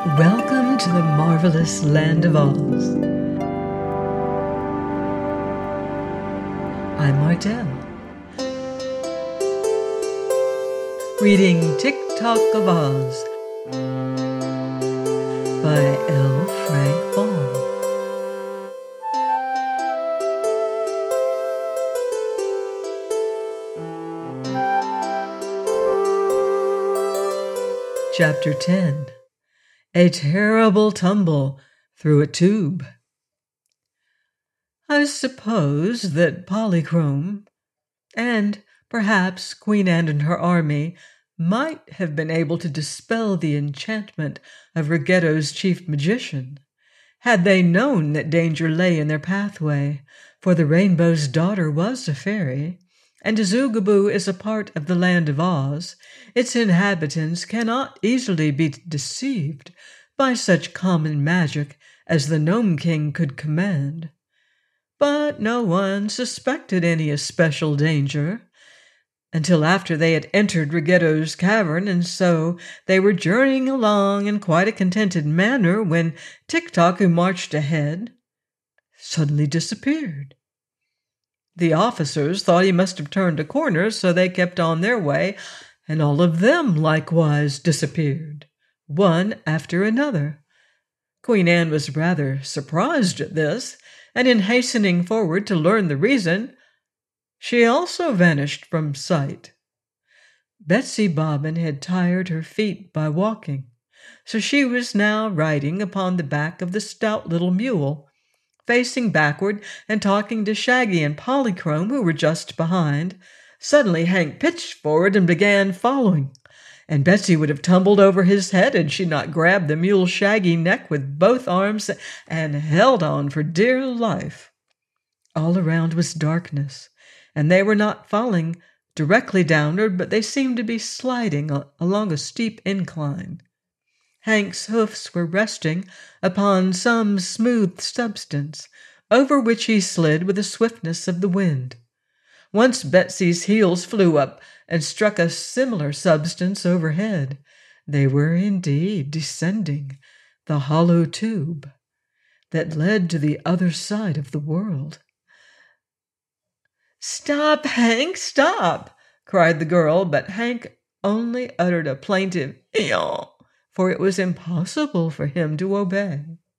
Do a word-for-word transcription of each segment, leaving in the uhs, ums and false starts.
Welcome to the marvelous land of Oz. I'm Martell, reading Tick-Tock of Oz by L. Frank Baum. Chapter ten. A Terrible Tumble Through a Tube. I suppose that Polychrome, and perhaps Queen Anne and her army, might have been able to dispel the enchantment of Ruggedo's chief magician, had they known that danger lay in their pathway, for the Rainbow's daughter was a fairy, and as Oogaboo is a part of the land of Oz, its inhabitants cannot easily be deceived by such common magic as the Gnome King could command. But no one suspected any especial danger until after they had entered Ruggedo's cavern, and so they were journeying along in quite a contented manner when Tick-Tock, who marched ahead, suddenly disappeared. The officers thought he must have turned a corner, so they kept on their way, and all of them likewise disappeared, one after another. Queen Anne was rather surprised at this, and in hastening forward to learn the reason, she also vanished from sight. Betsy Bobbin had tired her feet by walking, so she was now riding upon the back of the stout little mule, facing backward and talking to Shaggy and Polychrome, who were just behind. Suddenly Hank pitched forward and began following, and Betsy would have tumbled over his head had she not grabbed the mule's shaggy neck with both arms and held on for dear life. All around was darkness, and they were not falling directly downward, but they seemed to be sliding along a steep incline. Hank's hoofs were resting upon some smooth substance, over which he slid with the swiftness of the wind. Once Betsy's heels flew up and struck a similar substance overhead. They were indeed descending the hollow tube that led to the other side of the world. "Stop, Hank, stop!" cried the girl, but Hank only uttered a plaintive "eeyaw," for it was impossible for him to obey.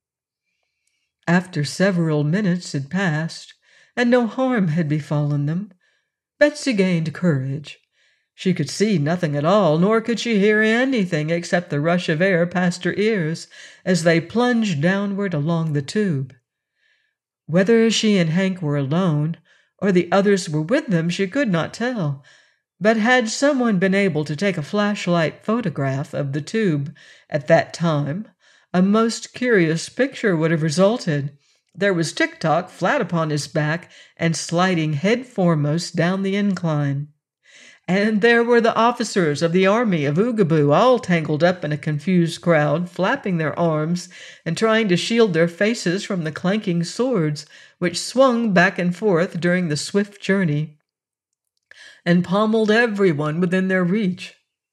After several minutes had passed, and no harm had befallen them, Betsy gained courage. She could see nothing at all, nor could she hear anything except the rush of air past her ears as they plunged downward along the tube. Whether she and Hank were alone, or the others were with them, she could not tell, but had someone been able to take a flashlight photograph of the tube at that time, a most curious picture would have resulted. There was Tick-Tock flat upon his back and sliding head foremost down the incline. And there were the officers of the army of Oogaboo, all tangled up in a confused crowd, flapping their arms and trying to shield their faces from the clanking swords which swung back and forth during the swift journey and pommeled everyone within their reach.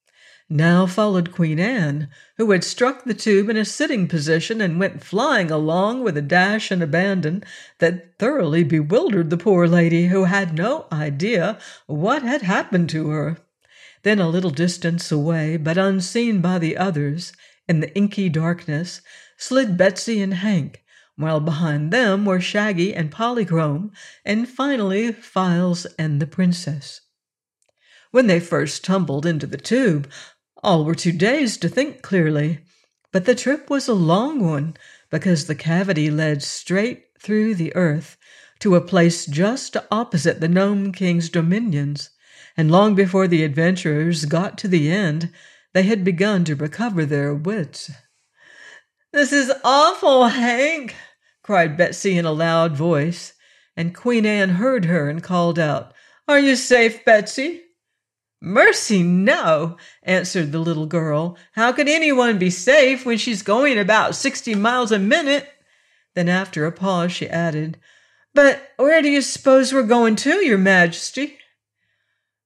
Now followed Queen Anne, who had struck the tube in a sitting position and went flying along with a dash and abandon that thoroughly bewildered the poor lady, who had no idea what had happened to her. Then a little distance away, but unseen by the others, in the inky darkness, slid Betsy and Hank, while behind them were Shaggy and Polychrome, and finally Files and the princess. When they first tumbled into the tube, all were too dazed to think clearly, but the trip was a long one because the cavity led straight through the earth to a place just opposite the Gnome King's dominions, and long before the adventurers got to the end, they had begun to recover their wits. "This is awful, Hank!" cried Betsy in a loud voice, and Queen Anne heard her and called out, "Are you safe, Betsy?" "Mercy, no," answered the little girl. "How could anyone be safe when she's going about sixty miles a minute?" Then after a pause she added, "But where do you suppose we're going to, your majesty?"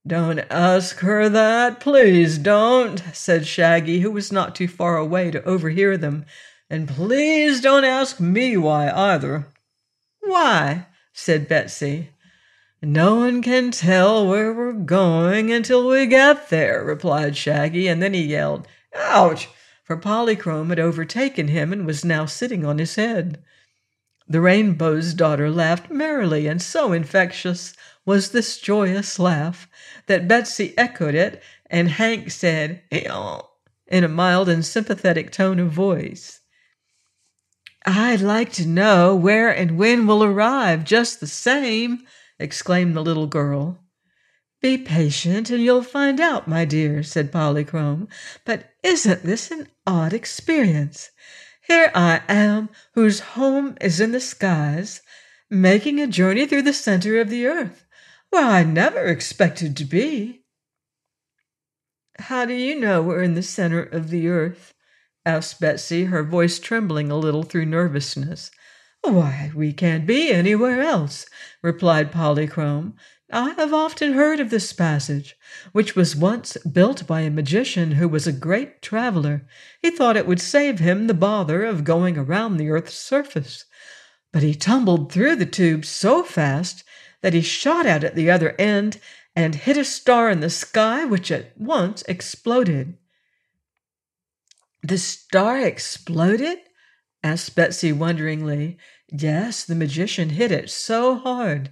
"Don't ask her that, please don't," said Shaggy, who was not too far away to overhear them. "And please don't ask me why either." "Why?" said Betsy. "No one can tell where we're going until we get there," replied Shaggy, and then he yelled, "Ouch!" for Polychrome had overtaken him and was now sitting on his head. The Rainbow's Daughter laughed merrily, and so infectious was this joyous laugh that Betsy echoed it, and Hank said, "Eeyaw," in a mild and sympathetic tone of voice. "I'd like to know where and when we'll arrive just the same," exclaimed the little girl. "Be patient and you'll find out, my dear," said Polychrome. "But isn't this an odd experience? Here I am, whose home is in the skies, making a journey through the center of the earth, where I never expected to be." "How do you know we're in the center of the earth?" asked Betsy, her voice trembling a little through nervousness. "Why, we can't be anywhere else," replied Polychrome. "I have often heard of this passage, which was once built by a magician who was a great traveler. He thought it would save him the bother of going around the earth's surface. But he tumbled through the tube so fast that he shot out at the other end and hit a star in the sky, which at once exploded." "The star exploded?" asked Betsy wonderingly. "Yes, the magician hit it so hard."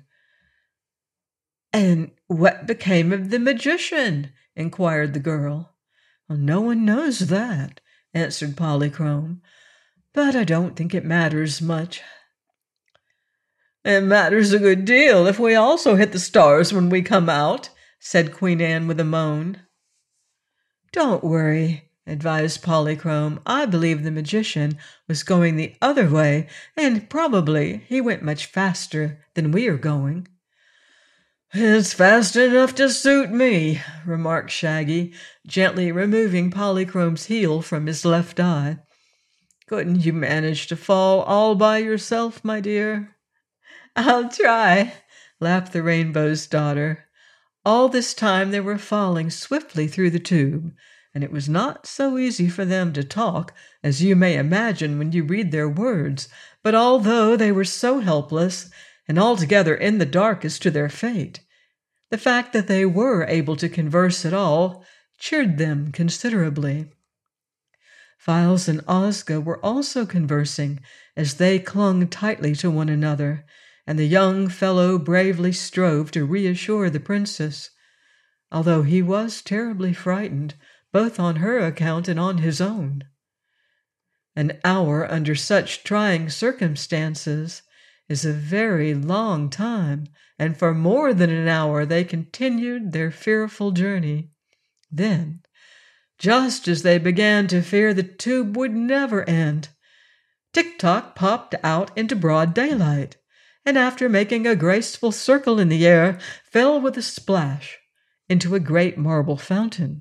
"And what became of the magician?" inquired the girl. "Well, no one knows that," answered Polychrome. "But I don't think it matters much." "It matters a good deal if we also hit the stars when we come out," said Queen Anne with a moan. "Don't worry," advised Polychrome. "I believe the magician was going the other way, and probably he went much faster than we are going." "It's fast enough to suit me," remarked Shaggy, gently removing Polychrome's heel from his left eye. "Couldn't you manage to fall all by yourself, my dear?" "I'll try," laughed the Rainbow's Daughter. All this time they were falling swiftly through the tube, and it was not so easy for them to talk as you may imagine when you read their words. But although they were so helpless and altogether in the dark as to their fate, the fact that they were able to converse at all cheered them considerably. Files and Ozga were also conversing as they clung tightly to one another, and the young fellow bravely strove to reassure the princess, although he was terribly frightened, both on her account and on his own. An hour under such trying circumstances is a very long time, and for more than an hour they continued their fearful journey. Then, just as they began to fear the tube would never end, Tik-Tok popped out into broad daylight, and after making a graceful circle in the air, fell with a splash into a great marble fountain.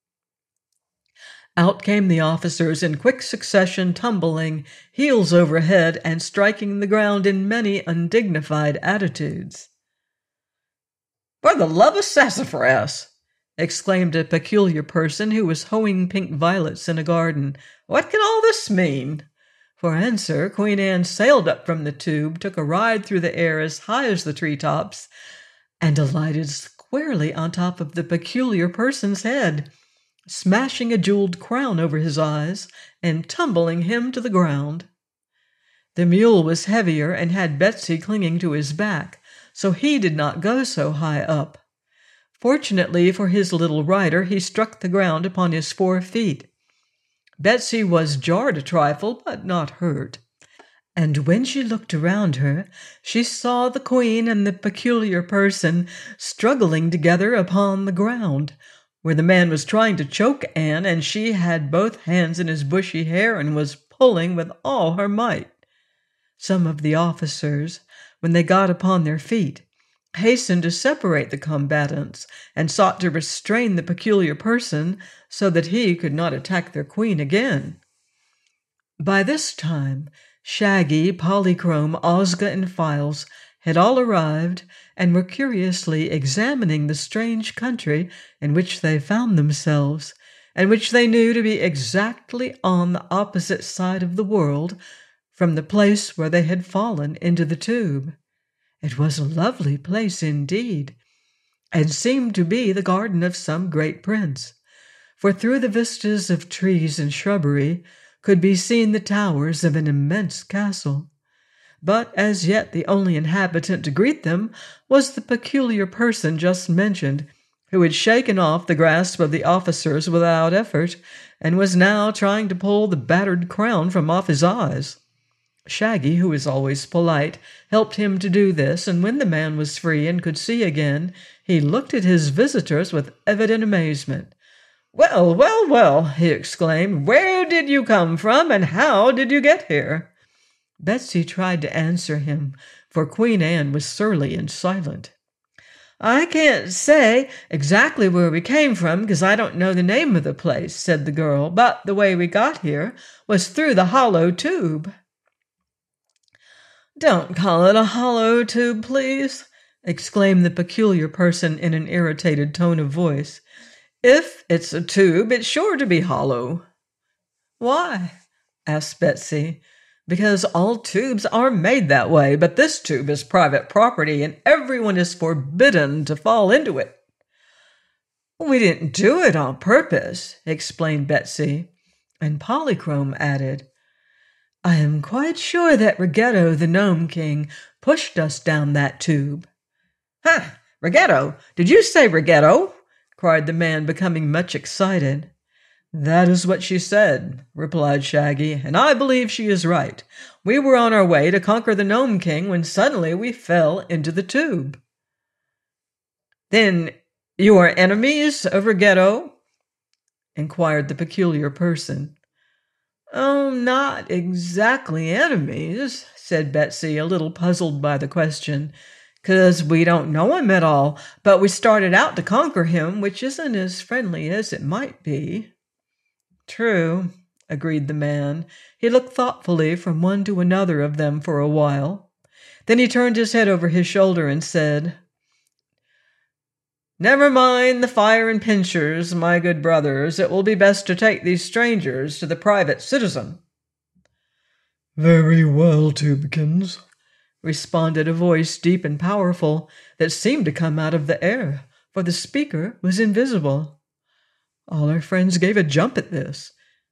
Out came the officers in quick succession, tumbling, heels over head, and striking the ground in many undignified attitudes. "For the love of sassafras!" exclaimed a peculiar person who was hoeing pink violets in a garden. "What can all this mean?" For answer, Queen Anne sailed up from the tube, took a ride through the air as high as the treetops, and alighted squarely on top of the peculiar person's head, smashing a jeweled crown over his eyes and tumbling him to the ground. The mule was heavier and had Betsy clinging to his back, so he did not go so high up. Fortunately for his little rider, he struck the ground upon his four feet. Betsy was jarred a trifle, but not hurt. And when she looked around her, she saw the queen and the peculiar person struggling together upon the ground, where the man was trying to choke Anne, and she had both hands in his bushy hair and was pulling with all her might. Some of the officers, when they got upon their feet, hastened to separate the combatants and sought to restrain the peculiar person so that he could not attack their queen again. By this time, Shaggy, Polychrome, Ozga, and Files had all arrived and were curiously examining the strange country in which they found themselves, and which they knew to be exactly on the opposite side of the world from the place where they had fallen into the tube. It was a lovely place indeed, and seemed to be the garden of some great prince, for through the vistas of trees and shrubbery could be seen the towers of an immense castle. But as yet the only inhabitant to greet them was the peculiar person just mentioned, who had shaken off the grasp of the officers without effort, and was now trying to pull the battered crown from off his eyes. Shaggy, who was always polite, helped him to do this, and when the man was free and could see again, he looked at his visitors with evident amazement. "Well, well, well," he exclaimed, "where did you come from, and how did you get here?" Betsy tried to answer him, for Queen Anne was surly and silent. "I can't say exactly where we came from, because I don't know the name of the place," said the girl, "but the way we got here was through the hollow tube." "Don't call it a hollow tube, please," exclaimed the peculiar person in an irritated tone of voice. "If it's a tube, it's sure to be hollow." "Why?" asked Betsy. "Because all tubes are made that way, but this tube is private property, and everyone is forbidden to fall into it." "We didn't do it on purpose," explained Betsy, and Polychrome added, "I am quite sure that Raggetto, the Gnome King, pushed us down that tube." "Ha! Raggetto! Did you say Raggetto?" cried the man, becoming much excited. "That is what she said," replied Shaggy, "and I believe she is right. We were on our way to conquer the Gnome King when suddenly we fell into the tube." "Then you are enemies of Raggetto?" inquired the peculiar person. "Oh, not exactly enemies," said Betsy, a little puzzled by the question, "'cause we don't know him at all, but we started out to conquer him, which isn't as friendly as it might be." "True," agreed the man. He looked thoughtfully from one to another of them for a while. Then he turned his head over his shoulder and said, "Never mind the fire and pincers, my good brothers. It will be best to take these strangers to the private citizen." "Very well, Tubekins," responded a voice deep and powerful that seemed to come out of the air, for the speaker was invisible. All our friends gave a jump at this.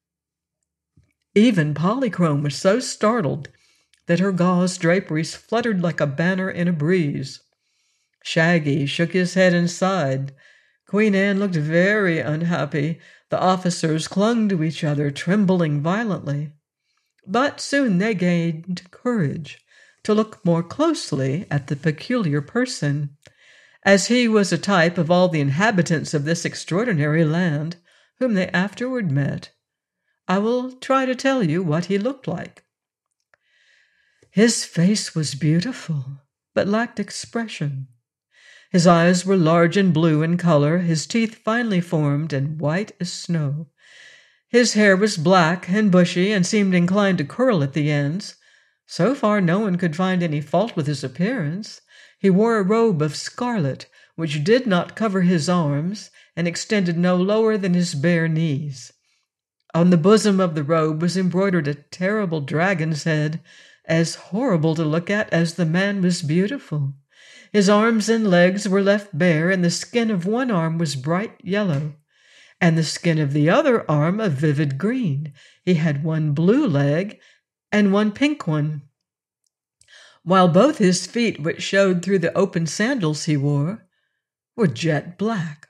Even Polychrome was so startled that her gauze draperies fluttered like a banner in a breeze. Shaggy shook his head and sighed. Queen Anne looked very unhappy. The officers clung to each other, trembling violently. But soon they gained courage to look more closely at the peculiar person, as he was a type of all the inhabitants of this extraordinary land, whom they afterward met. I will try to tell you what he looked like. His face was beautiful, but lacked expression. His eyes were large and blue in color, his teeth finely formed and white as snow. His hair was black and bushy and seemed inclined to curl at the ends. So far no one could find any fault with his appearance. He wore a robe of scarlet, which did not cover his arms and extended no lower than his bare knees. On the bosom of the robe was embroidered a terrible dragon's head, as horrible to look at as the man was beautiful. His arms and legs were left bare, and the skin of one arm was bright yellow, and the skin of the other arm a vivid green. He had one blue leg and one pink one, while both his feet, which showed through the open sandals he wore, were jet black.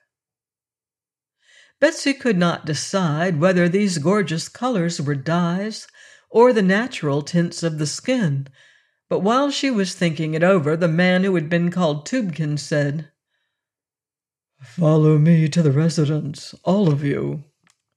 Betsy could not decide whether these gorgeous colors were dyes or the natural tints of the skin, but while she was thinking it over, the man who had been called Tubekins said, "Follow me to the residence, all of you."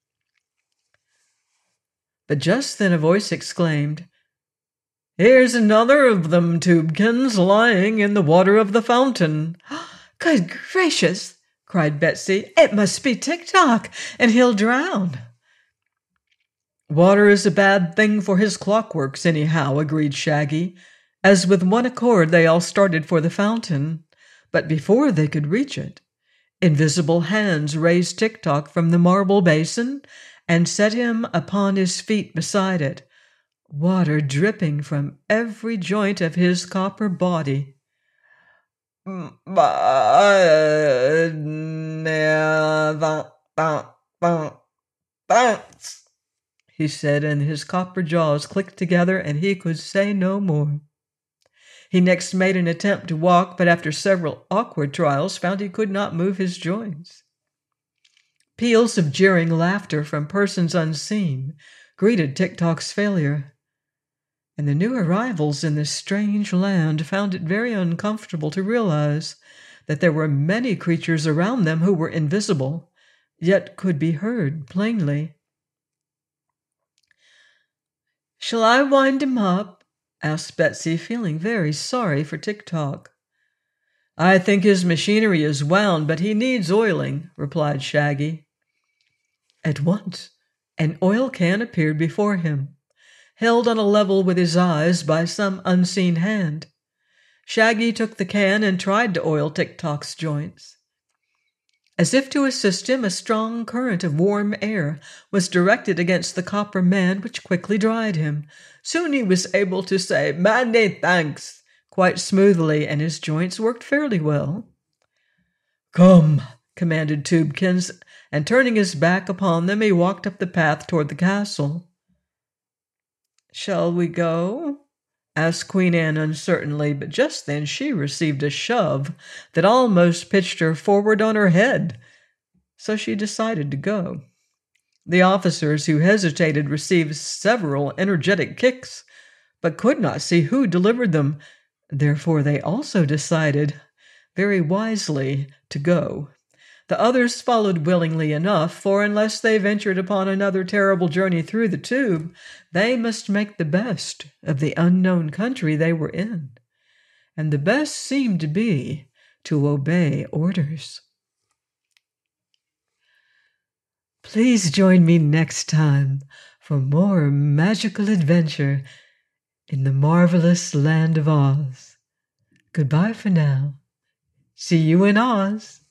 But just then a voice exclaimed, "Here's another of them, Tubekins, lying in the water of the fountain." "Good gracious!" cried Betsy. "It must be Tik-Tok, and he'll drown." "Water is a bad thing for his clockworks, anyhow," agreed Shaggy, As with one accord they all started for the fountain, but before they could reach it, invisible hands raised Tick-Tock from the marble basin and set him upon his feet beside it, water dripping from every joint of his copper body. "Thanks," he said, and his copper jaws clicked together, and he could say no more. He next made an attempt to walk, but after several awkward trials found he could not move his joints. Peals of jeering laughter from persons unseen greeted Tick-Tock's failure, and the new arrivals in this strange land found it very uncomfortable to realize that there were many creatures around them who were invisible, yet could be heard plainly. "Shall I wind him up?" asked Betsy, feeling very sorry for Tick-Tock. "I think his machinery is wound, but he needs oiling," replied Shaggy. At once, an oil can appeared before him, held on a level with his eyes by some unseen hand. Shaggy took the can and tried to oil Tick-Tock's joints. As if to assist him, a strong current of warm air was directed against the copper man, which quickly dried him. Soon he was able to say, "Many thanks," quite smoothly, and his joints worked fairly well. "Come," commanded Tubekins, and turning his back upon them, he walked up the path toward the castle. "Shall we go?" asked Queen Anne uncertainly, but just then she received a shove that almost pitched her forward on her head, so she decided to go. The officers who hesitated received several energetic kicks, but could not see who delivered them. Therefore they also decided, very wisely, to go. The others followed willingly enough, for unless they ventured upon another terrible journey through the tube, they must make the best of the unknown country they were in. And the best seemed to be to obey orders. Please join me next time for more magical adventure in the marvelous land of Oz. Goodbye for now. See you in Oz.